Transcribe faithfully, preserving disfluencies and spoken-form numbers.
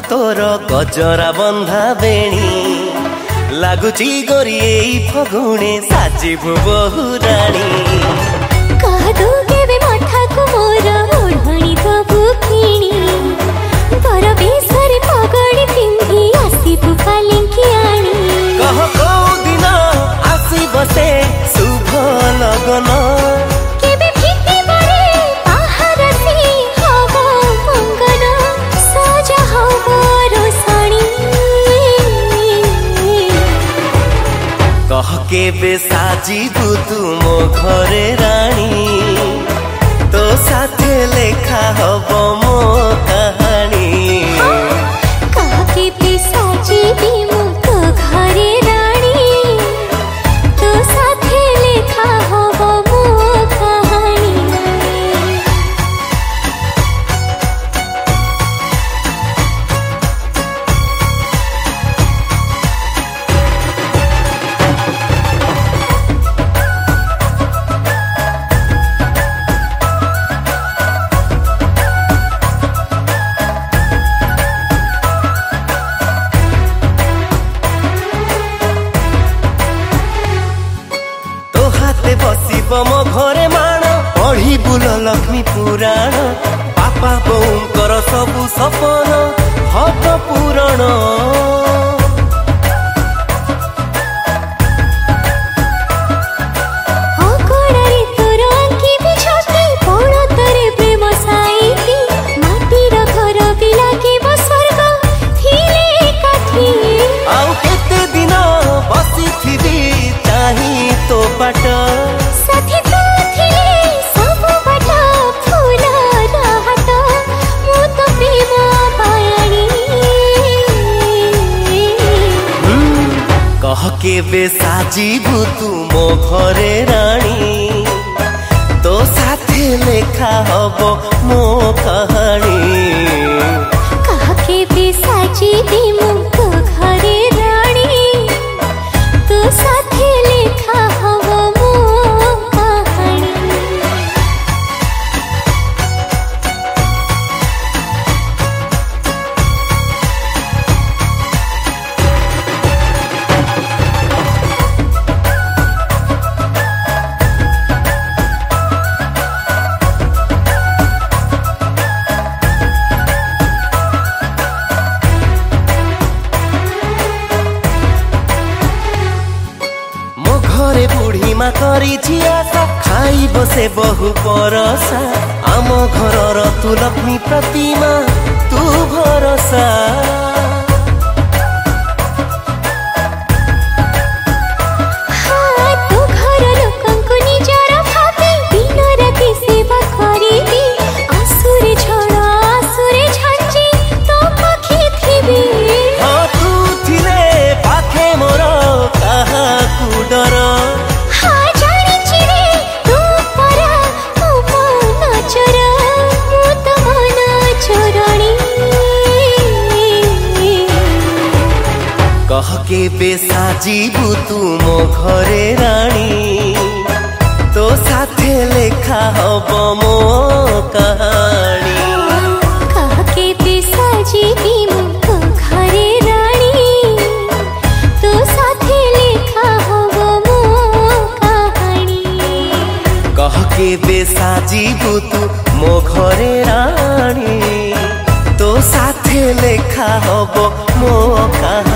तोर गजरा बंधा बेणी लगुची गोरी फगुणे साजिबु बहु राणी कहदु केबे मठाकु मोर ओढ़णी दबु किणी बर बेसरे पगड़ी पिंधी आसिबु पालिंकी आणी कह को दिन आसी बसे शुभ लगन केबे फीके बरे पहारसी हबो मंगन सजा हबो रोसणी कह केबे साजिबु तू मो घरे रानी तो साथे लेखा हबो मो कहानी कह केबे साजिबी मो तो घरे रानी तो साथे लेखा हबो मो कहानी बसिब मो घरे माण पढ़ी बुल लक्ष्मी पुराण बापा बोऊंकर सबु सपन हब पूरण आउ केते दिन बसिथिबी ताही तो बाट साथी तो थिले सब बाट फूल रहत मु तो प्रेम पायणी कह केबे साजिबु तू मो घरे रानी तो साथे लेखा हबो मो कहानी कह केबे साजिबी मु तो घरे रानी तो साथे लेखा हबो मो कहानी घरे बुढ़ी मा करी झियासा खाई बसे बहु परसा आम घर तू लक्ष्मी प्रतिमा तू भरसा हाँ तो घर लोकंको निजर भाबी दिन राति सेवा करिबी आसुरे झड़ आसुरे झंझी तो पाखे थिबी हाँ तू थिले पाखे मोर कहा कु डर हाँ जानिछि रे तू परा तू मन चोर मु तो मन चोरणी कह केबे साजिबु तू मो घरे रानी तो साथे लेखा हबो मो कहानी कह केबे साजिबी मु तो घरे रानी तो साथे लेखा हबो मो कहानी कह केबे साजिबु तू मो घरे रानी तो साथे लेखा हबो मो कहानी।